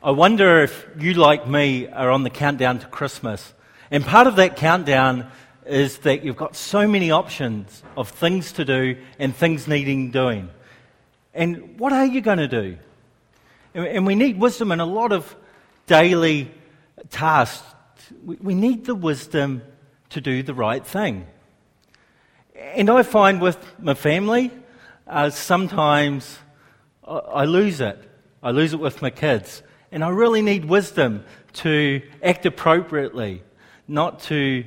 I wonder if you, like me, are on the countdown to Christmas. And part of that countdown is that you've got so many options of things to do and things needing doing. And what are you going to do? And we need wisdom in a lot of daily tasks. We need the wisdom to do the right thing. And I find with my family, sometimes I lose it. I lose it with my kids. And I really need wisdom to act appropriately, not to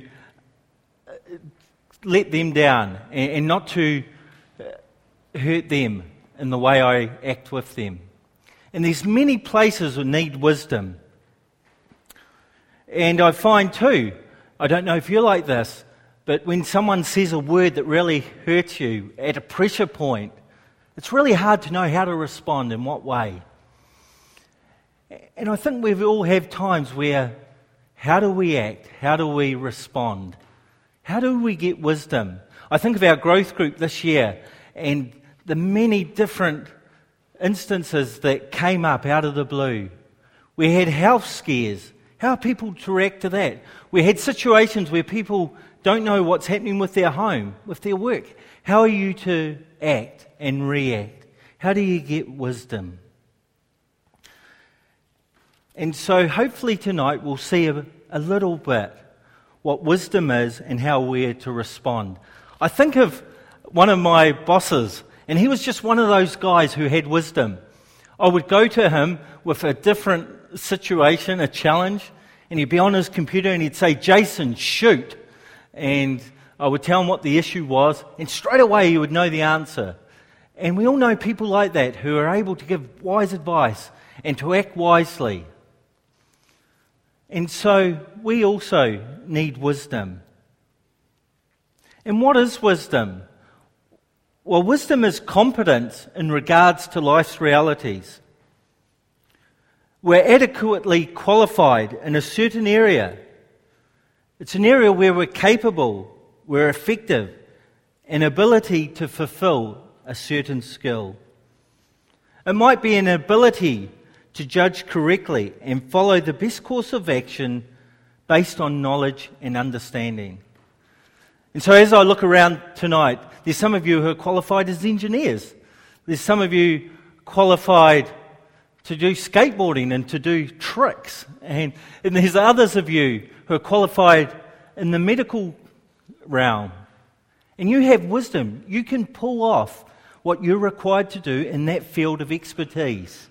let them down and not to hurt them in the way I act with them. And there's many places that need wisdom. And I find too, I don't know if you're like this, but when someone says a word that really hurts you at a pressure point, it's really hard to know how to respond, in what way. And I think we all have times where, how do we act? How do we respond? How do we get wisdom? I think of our growth group this year and the many different instances that came up out of the blue. We had health scares. How are people to react to that? We had situations where people don't know what's happening with their home, with their work. How are you to act and react? How do you get wisdom? And so hopefully tonight we'll see a little bit what wisdom is and how we're to respond. I think of one of my bosses, and he was just one of those guys who had wisdom. I would go to him with a different situation, a challenge, and he'd be on his computer and he'd say, "Jason, shoot." And I would tell him what the issue was, and straight away he would know the answer. And we all know people like that who are able to give wise advice and to act wisely. And so we also need wisdom. And what is wisdom? Well, wisdom is competence in regards to life's realities. We're adequately qualified in a certain area. It's an area where we're capable, we're effective, an ability to fulfill a certain skill. It might be an ability to judge correctly and follow the best course of action based on knowledge and understanding. And so as I look around tonight, there's some of you who are qualified as engineers. There's some of you qualified to do skateboarding and to do tricks. And there's others of you who are qualified in the medical realm. And you have wisdom. You can pull off what you're required to do in that field of expertise.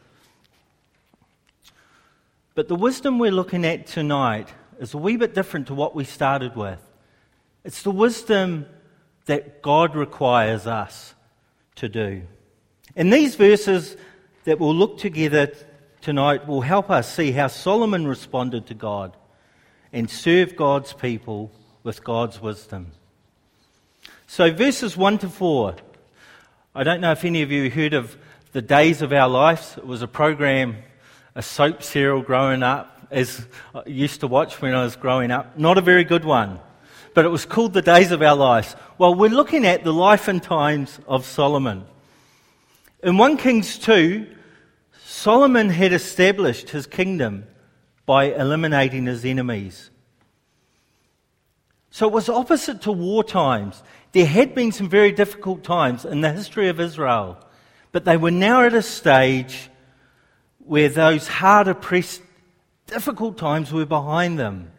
But the wisdom we're looking at tonight is a wee bit different to what we started with. It's the wisdom that God requires us to do. And these verses that we'll look together tonight will help us see how Solomon responded to God and served God's people with God's wisdom. So verses 1 to 4. I don't know if any of you heard of The Days of Our Lives. It was a program, a soap serial growing up, as I used to watch when I was growing up. Not a very good one, but it was called The Days of Our Lives. Well, we're looking at the life and times of Solomon. In 1 Kings 2, Solomon had established his kingdom by eliminating his enemies. So it was opposite to war times. There had been some very difficult times in the history of Israel, but they were now at a stage where those hard, oppressed, difficult times were behind them.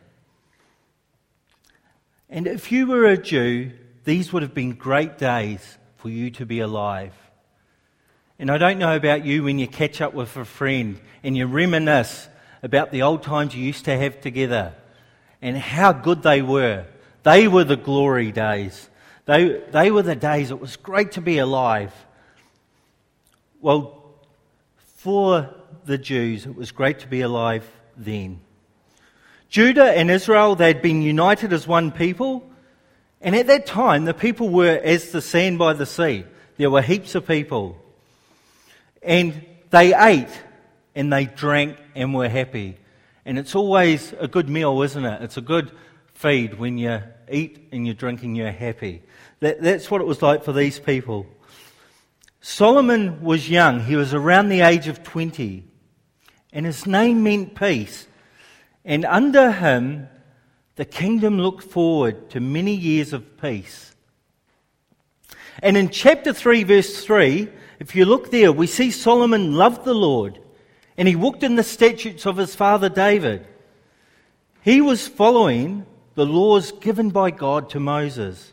And if you were a Jew, these would have been great days for you to be alive. And I don't know about you when you catch up with a friend and you reminisce about the old times you used to have together and how good they were. They were the glory days. They were the days it was great to be alive. Well, for the Jews, it was great to be alive then. Judah and Israel, they'd been united as one people. And at that time, the people were as the sand by the sea. There were heaps of people. And they ate and they drank and were happy. And it's always a good meal, isn't it? It's a good feed when you eat and you drink and you're happy. That's what it was like for these people. Solomon was young. He was around the age of 20. and his name meant peace. And under him, the kingdom looked forward to many years of peace. And in chapter 3, verse 3, if you look there, we see Solomon loved the Lord, and he walked in the statutes of his father David. He was following the laws given by God to Moses.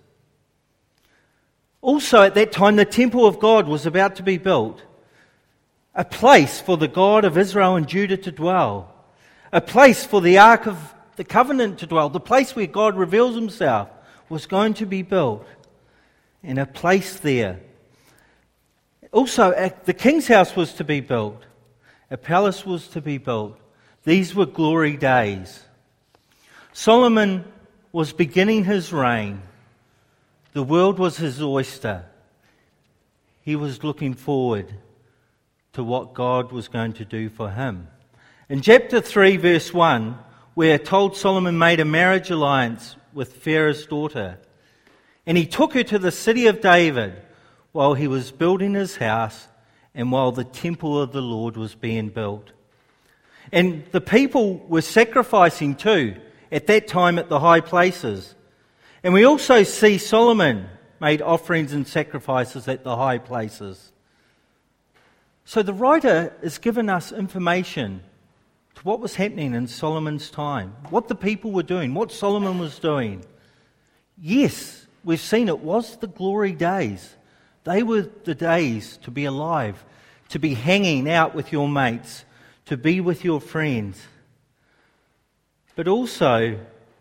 Also at that time, the temple of God was about to be built, a place for the God of Israel and Judah to dwell, a place for the Ark of the Covenant to dwell, the place where God reveals himself was going to be built, and a place there. Also, the king's house was to be built, a palace was to be built. These were glory days. Solomon was beginning his reign. The world was his oyster. He was looking forward to what God was going to do for him. In chapter 3, verse 1, we're told Solomon made a marriage alliance with Pharaoh's daughter, and he took her to the city of David while he was building his house and while the temple of the Lord was being built. And the people were sacrificing too at that time at the high places. And we also see Solomon made offerings and sacrifices at the high places. So the writer has given us information to what was happening in Solomon's time, what the people were doing, what Solomon was doing. Yes, we've seen it was the glory days. They were the days to be alive, to be hanging out with your mates, to be with your friends. But also,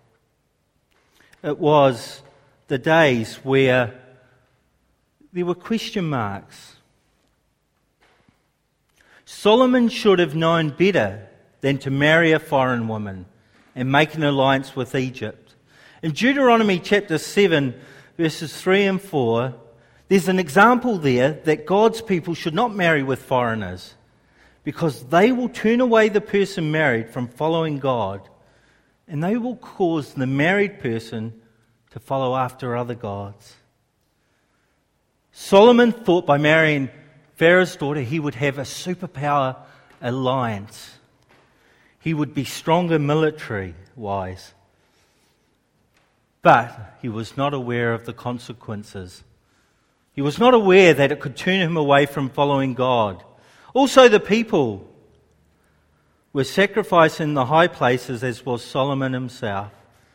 it was the days where there were question marks. Solomon should have known better than to marry a foreign woman and make an alliance with Egypt. In Deuteronomy chapter 7, verses 3 and 4, there's an example there that God's people should not marry with foreigners because they will turn away the person married from following God, and they will cause the married person to follow after other gods. Solomon thought by marrying Pharaoh's daughter he would have a superpower alliance. He would be stronger military-wise. But he was not aware of the consequences. He was not aware that it could turn him away from following God. Also, the people were sacrificing in the high places, as was Solomon himself.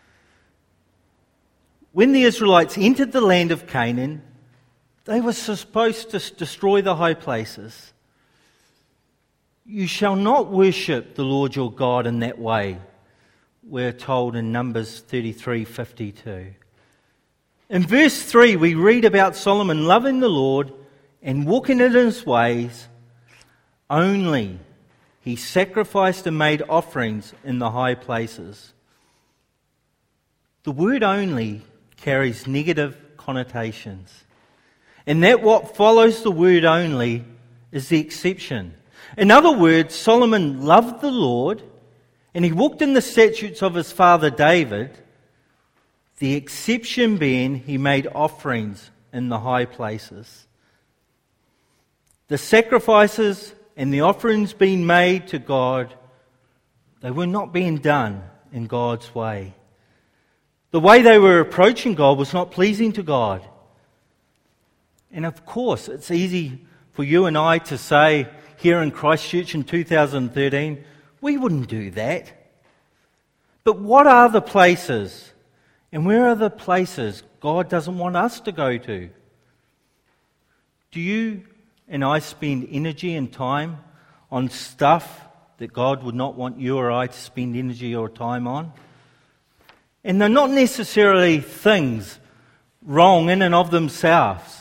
When the Israelites entered the land of Canaan, they were supposed to destroy the high places. You shall not worship the Lord your God in that way, we're told in Numbers 33:52. In verse 3, we read about Solomon loving the Lord and walking in his ways. Only he sacrificed and made offerings in the high places. The word only carries negative connotations. And that what follows the word only is the exception. In other words, Solomon loved the Lord and he walked in the statutes of his father David, the exception being he made offerings in the high places. The sacrifices and the offerings being made to God, they were not being done in God's way. The way they were approaching God was not pleasing to God. And of course, it's easy for you and I to say here in Christchurch in 2013, we wouldn't do that. But what are the places, and where are the places God doesn't want us to go to? Do you and I spend energy and time on stuff that God would not want you or I to spend energy or time on? And they're not necessarily things wrong in and of themselves.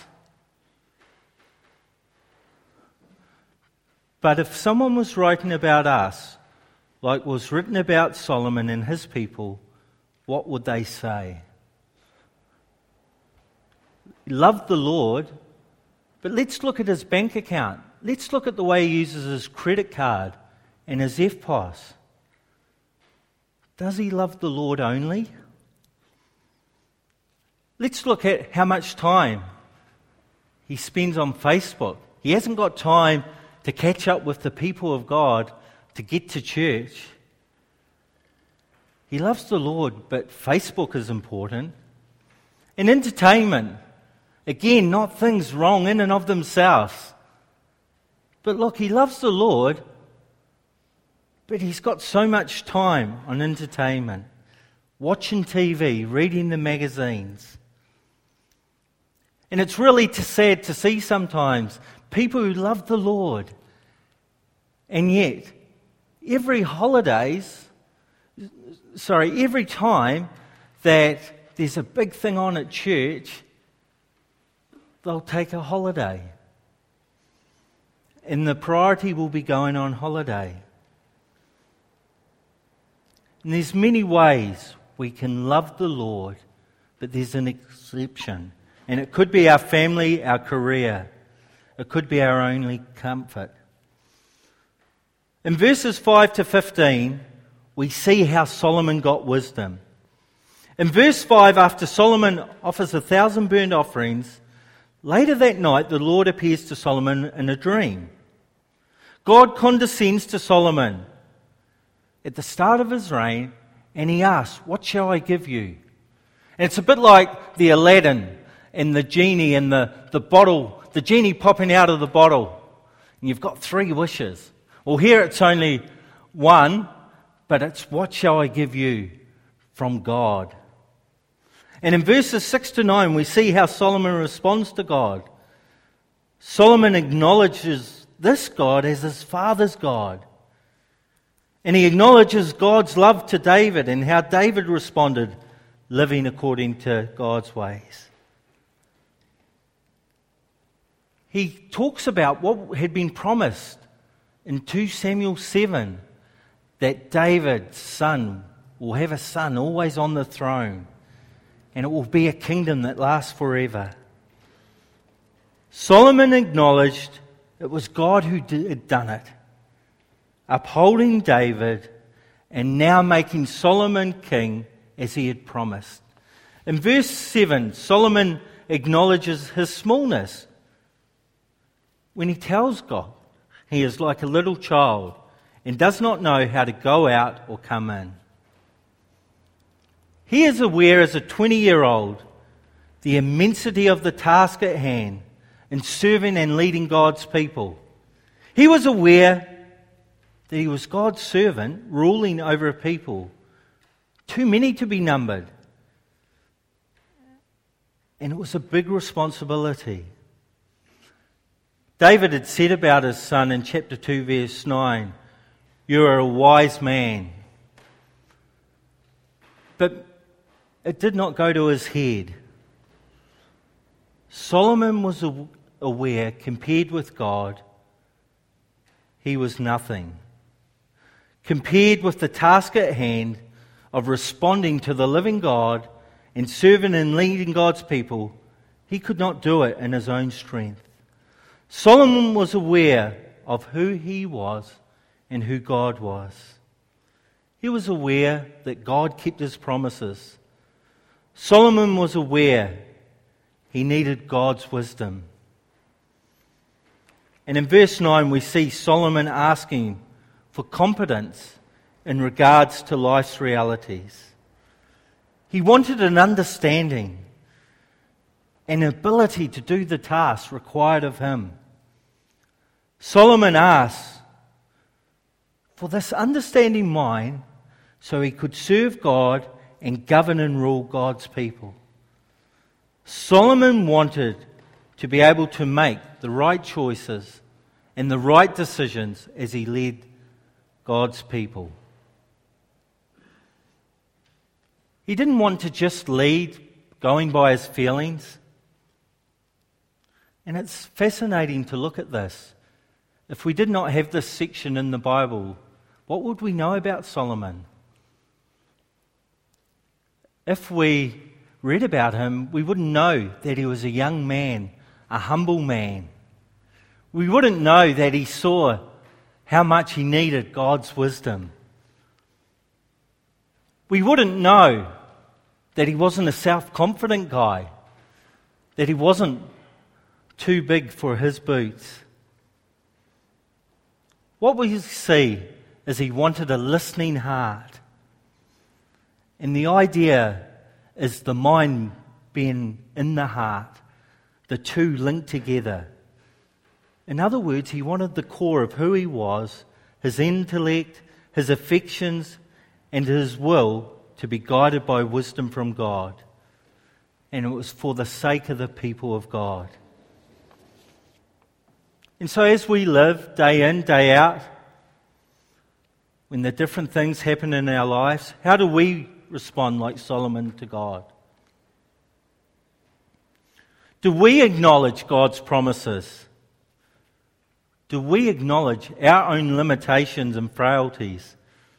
But if someone was writing about us, like was written about Solomon and his people, what would they say? He loved the Lord, but let's look at his bank account. Let's look at the way he uses his credit card and his EFTPOS. Does he love the Lord only? Let's look at how much time he spends on Facebook. He hasn't got time to catch up with the people of God to get to church. He loves the Lord, but Facebook is important. And entertainment, again, not things wrong in and of themselves. But look, he loves the Lord, but he's got so much time on entertainment, watching TV, reading the magazines. And it's really every to see sometimes people who love the Lord, and yet every time that there's a big thing on at church, they'll take a holiday. And the priority will be going on holiday. And there's many ways we can love the Lord, but there's an exception. And it could be our family, our career. It could be our only comfort. In verses 5 to 15, we see how Solomon got wisdom. In verse 5, after Solomon offers 1,000 burnt offerings, later that night the Lord appears to Solomon in a dream. God condescends to Solomon at the start of his reign, and he asks, "What shall I give you?" And it's a bit like the Aladdin and the genie and the bottle, the genie popping out of the bottle. And you've got 3 wishes. Well, here it's only one, but it's what shall I give you from God. And in verses 6 to 9, we see how Solomon responds to God. Solomon acknowledges this God as his father's God. And he acknowledges God's love to David and how David responded, living according to God's ways. He talks about what had been promised in 2 Samuel 7, that David's son will have a son always on the throne, and it will be a kingdom that lasts forever. Solomon acknowledged it was God who had done it, upholding David and now making Solomon king as he had promised. In verse 7, Solomon acknowledges his smallness when he tells God he is like a little child and does not know how to go out or come in. He is aware as a 20-year-old the immensity of the task at hand in serving and leading God's people. He was aware that he was God's servant ruling over a people too many to be numbered. And it was a big responsibility. David had said about his son in chapter 2 verse 9, "You are a wise man." But it did not go to his head. Solomon was aware, compared with God, he was nothing. Compared with the task at hand of responding to the living God and serving and leading God's people, he could not do it in his own strength. Solomon was aware of who he was and who God was. He was aware that God kept his promises. Solomon was aware he needed God's wisdom. And in verse 9 we see Solomon asking for competence in regards to life's realities. He wanted an understanding, an ability to do the task required of him. Solomon asked for this understanding mind so he could serve God and govern and rule God's people. Solomon wanted to be able to make the right choices and the right decisions as he led God's people. He didn't want to just lead going by his feelings. And it's fascinating to look at this. If we did not have this section in the Bible, what would we know about Solomon? If we read about him, we wouldn't know that he was a young man, a humble man. We wouldn't know that he saw how much he needed God's wisdom. We wouldn't know that he wasn't a self-confident guy, that he wasn't too big for his boots. What we see is he wanted a listening heart. And the idea is the mind being in the heart, the two linked together. In other words, he wanted the core of who he was, his intellect, his affections, and his will to be guided by wisdom from God. And it was for the sake of the people of God. And so as we live day in, day out, when the different things happen in our lives, how do we respond like Solomon to God? Do we acknowledge God's promises? Do we acknowledge our own limitations and frailties?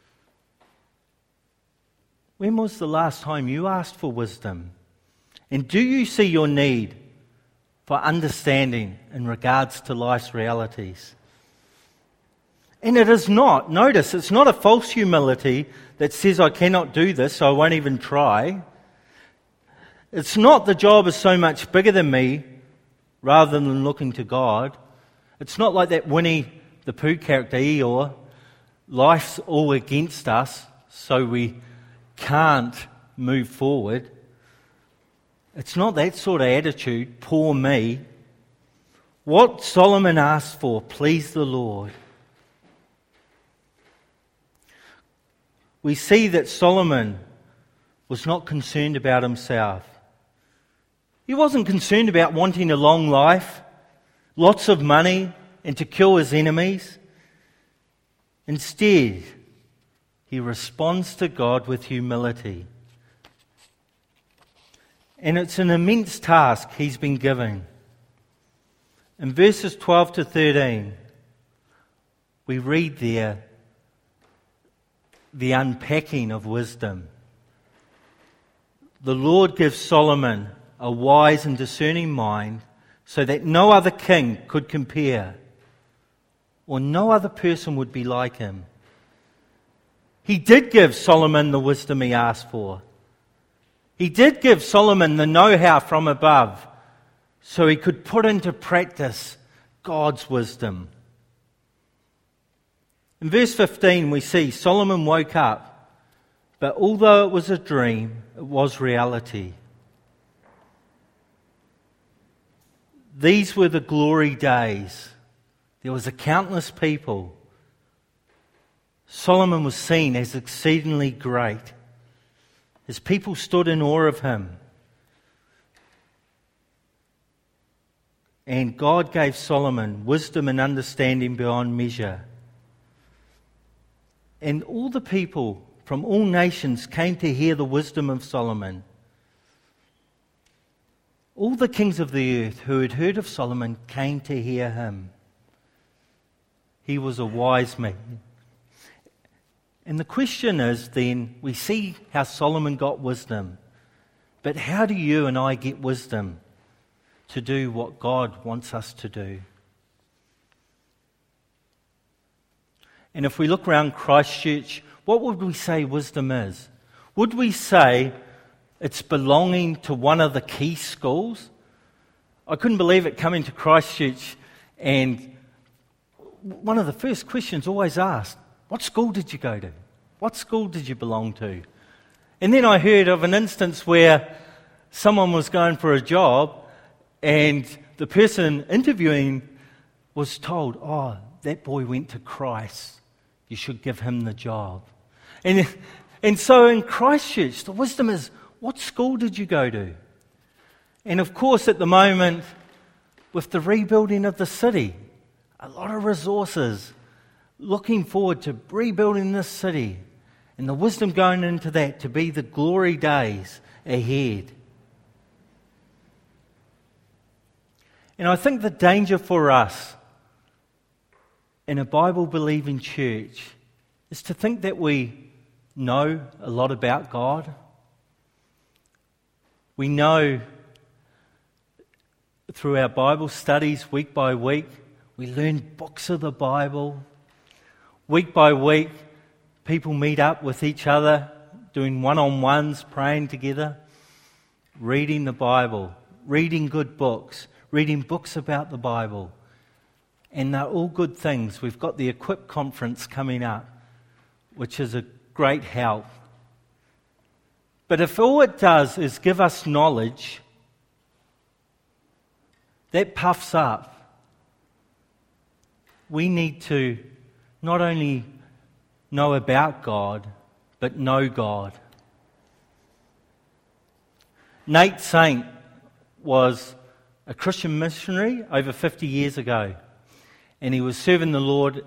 When was the last time you asked for wisdom? And do you see your need for understanding in regards to life's realities? And it is not, notice, it's not a false humility that says I cannot do this, so I won't even try. It's not the job is so much bigger than me, rather than looking to God. It's not like that Winnie the Pooh character, Eeyore, life's all against us, so we can't move forward. It's not that sort of attitude, poor me. What Solomon asked for pleased the Lord. We see that Solomon was not concerned about himself. He wasn't concerned about wanting a long life, lots of money, and to kill his enemies. Instead, he responds to God with humility. And it's an immense task he's been given. In verses 12 to 13, we read there the unpacking of wisdom. The Lord gives Solomon a wise and discerning mind so that no other king could compare, or no other person would be like him. He did give Solomon the wisdom he asked for. He did give Solomon the know-how from above so he could put into practice God's wisdom. In verse 15 we see Solomon woke up, but although it was a dream, it was reality. These were the glory days. There was a countless people. Solomon was seen as exceedingly great. His people stood in awe of him. And God gave Solomon wisdom and understanding beyond measure. And all the people from all nations came to hear the wisdom of Solomon. All the kings of the earth who had heard of Solomon came to hear him. He was a wise man. And the question is then, we see how Solomon got wisdom. But how do you and I get wisdom to do what God wants us to do? And if we look around Christchurch, what would we say wisdom is? Would we say it's belonging to one of the key schools? I couldn't believe it coming to Christchurch, and one of the first questions always asked, what school did you go to? What school did you belong to? And then I heard of an instance where someone was going for a job and the person interviewing was told, oh, that boy went to Christ. You should give him the job. And so in Christchurch, the wisdom is, what school did you go to? And of course, at the moment, with the rebuilding of the city, a lot of resources looking forward to rebuilding this city and the wisdom going into that to be the glory days ahead. And I think the danger for us in a Bible-believing church is to think that we know a lot about God. We know through our Bible studies week by week, we learn books of the Bible. Week by week, people meet up with each other, doing one-on-ones, praying together, reading the Bible, reading good books, reading books about the Bible. And they're all good things. We've got the Equip conference coming up. which is a great help. But if all it does is give us knowledge, that puffs up. We need to not only know about God, but know God. Nate Saint was a Christian missionary over 50 years ago, and he was serving the Lord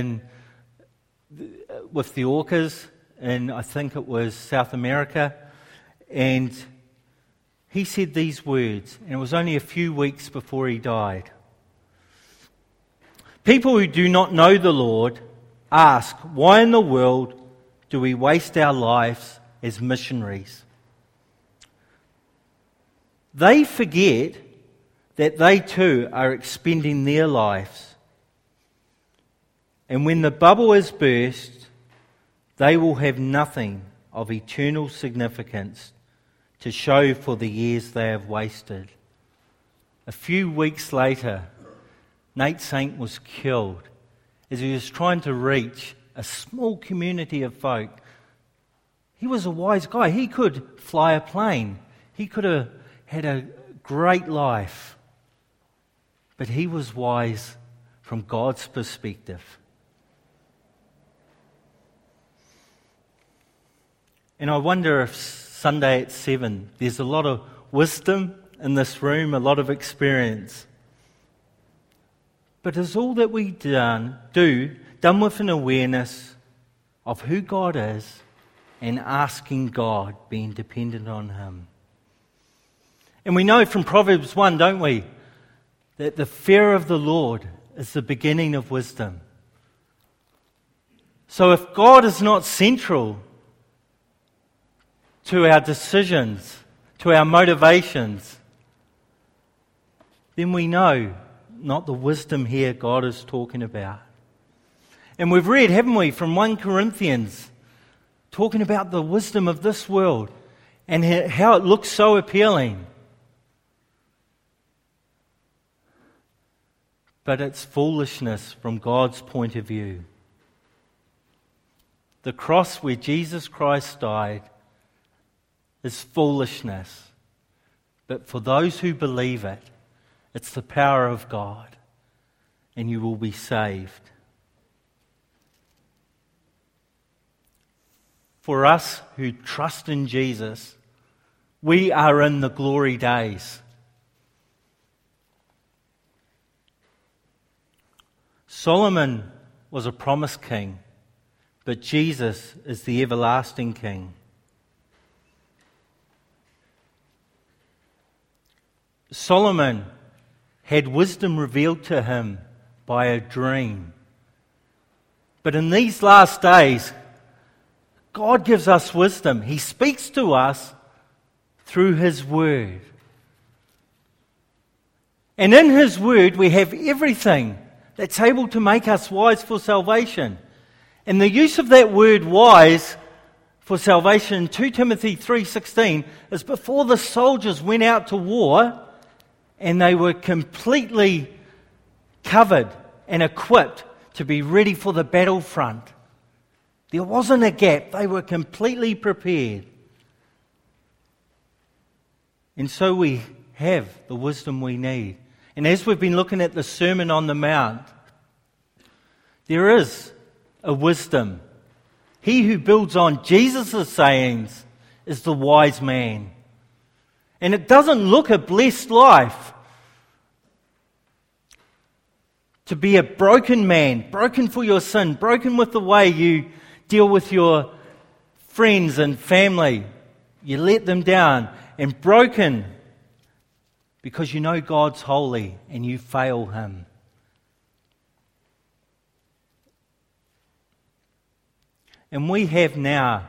with the Orcas in, I think it was South America, and he said these words, and it was only a few weeks before he died. People who do not know the Lord ask, why in the world do we waste our lives as missionaries? They forget that they too are expending their lives. And when the bubble is burst, they will have nothing of eternal significance to show for the years they have wasted. A few weeks later, Nate Saint was killed as he was trying to reach a small community of folk. He was a wise guy. He could fly a plane. He could have had a great life. But he was wise from God's perspective. And I wonder if Sunday at 7, there's a lot of wisdom in this room, a lot of experience. But is all that we done with an awareness of who God is and asking God, being dependent on Him? And we know from Proverbs 1, don't we, that the fear of the Lord is the beginning of wisdom. So if God is not central to our decisions, to our motivations, then we know not the wisdom here God is talking about. And we've read, haven't we, from 1 Corinthians, talking about the wisdom of this world and how it looks so appealing. But it's foolishness from God's point of view. The cross where Jesus Christ died is foolishness. But for those who believe it, it's the power of God, and you will be saved. For us who trust in Jesus, we are in the glory days. Solomon was a promised king, but Jesus is the everlasting King. Solomon had wisdom revealed to him by a dream. But in these last days, God gives us wisdom. He speaks to us through His Word. And in His Word, we have everything that's able to make us wise for salvation. And the use of that word wise for salvation in 2 Timothy 3:16 is before the soldiers went out to war and they were completely covered and equipped to be ready for the battlefront. There wasn't a gap. They were completely prepared. And so we have the wisdom we need. And as we've been looking at the Sermon on the Mount, there is a wisdom. He who builds on Jesus' sayings is the wise man. And it doesn't look a blessed life to be a broken man, broken for your sin, broken with the way you deal with your friends and family. You let them down, and broken because you know God's holy and you fail Him. And we have now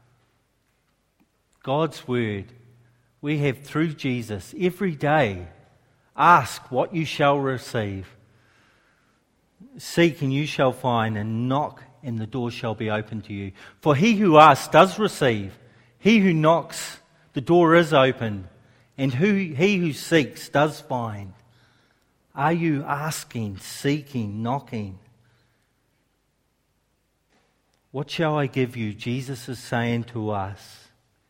God's Word. We have through Jesus every day. Ask what you shall receive. Seek and you shall find, and knock and the door shall be opened to you. For he who asks does receive. He who knocks, the door is opened. And he who seeks does find. Are you asking, seeking, knocking? What shall I give you? Jesus is saying to us.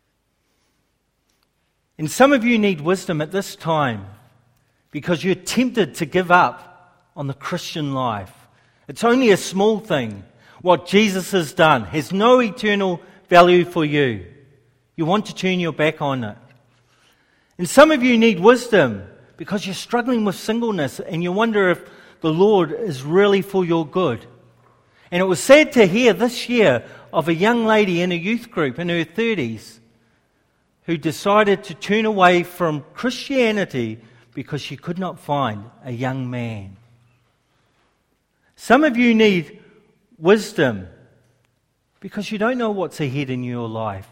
And some of you need wisdom at this time because you're tempted to give up on the Christian life. It's only a small thing. What Jesus has done has no eternal value for you. You want to turn your back on it. And some of you need wisdom because you're struggling with singleness and you wonder if the Lord is really for your good. And it was sad to hear this year of a young lady in a youth group in her 30s who decided to turn away from Christianity because she could not find a young man. Some of you need wisdom because you don't know what's ahead in your life.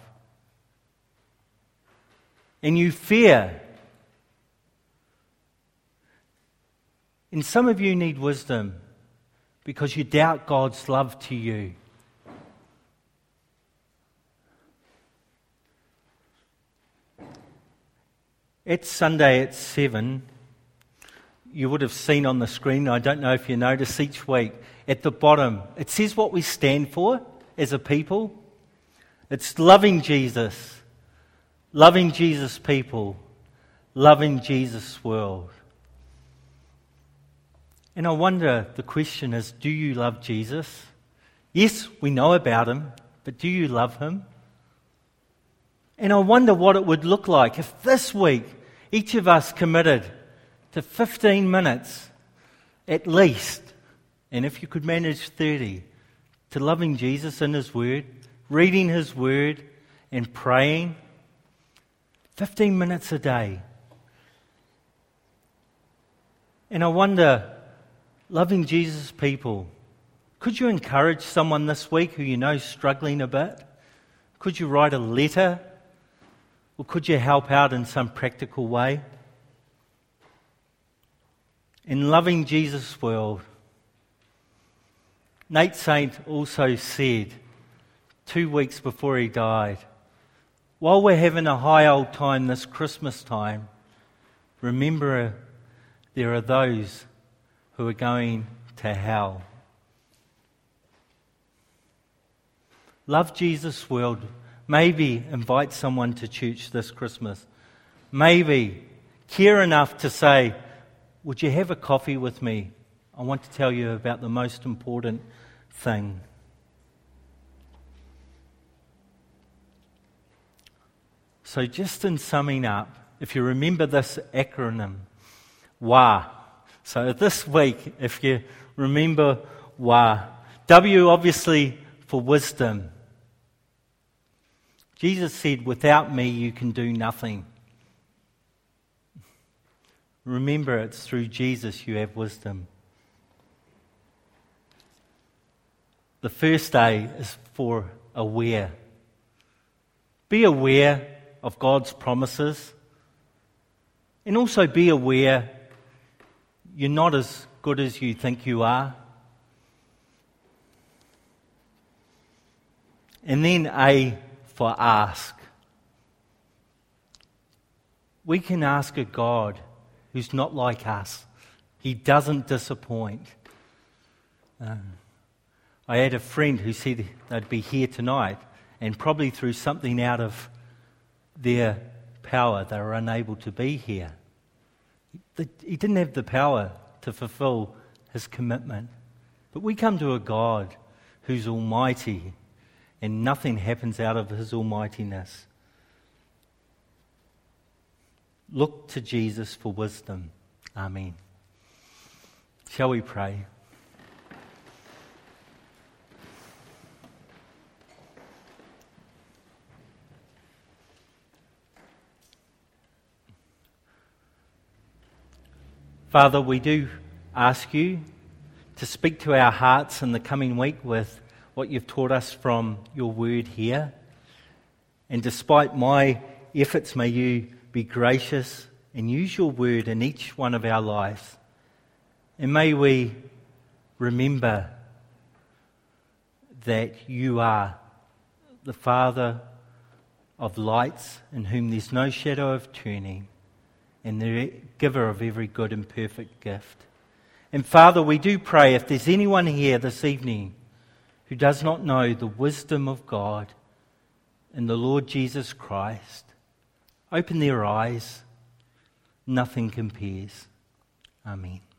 And you fear. And some of you need wisdom because you doubt God's love to you. It's Sunday at 7. You would have seen on the screen, I don't know if you notice, each week at the bottom, it says what we stand for as a people. It's loving Jesus people, loving Jesus world. And I wonder, the question is, do you love Jesus? Yes, we know about him, but do you love him? And I wonder what it would look like if this week each of us committed to 15 minutes at least, and if you could manage 30, to loving Jesus in his word, reading his word and praying. 15 minutes a day. And I wonder, loving Jesus people, could you encourage someone this week who you know is struggling a bit? Could you write a letter? Or could you help out in some practical way? In loving Jesus world, Nate Saint also said 2 weeks before he died, while we're having a high old time this Christmas time, remember there are those who are going to hell. Love Jesus world. Maybe invite someone to church this Christmas. Maybe care enough to say, would you have a coffee with me? I want to tell you about the most important thing. So just in summing up, if you remember this acronym, WA. So this week, if you remember WA, W obviously for wisdom. Jesus said, without me you can do nothing. Remember, it's through Jesus you have wisdom. The first A is for aware. Be aware of God's promises. And also be aware you're not as good as you think you are. And then A for ask. We can ask a God who's not like us. He doesn't disappoint. I had a friend who said they'd be here tonight, and probably through something out of their power, they were unable to be here. He didn't have the power to fulfill his commitment. But we come to a God who's almighty, and nothing happens out of his almightiness. Look to Jesus for wisdom. Amen. Shall we pray? Father, we do ask you to speak to our hearts in the coming week with what you've taught us from your word here. And despite my efforts, may you be gracious and use your word in each one of our lives. And may we remember that you are the Father of lights, in whom there's no shadow of turning, and the giver of every good and perfect gift. And Father, we do pray, if there's anyone here this evening who does not know the wisdom of God in the Lord Jesus Christ. Open their eyes. Nothing compares. Amen.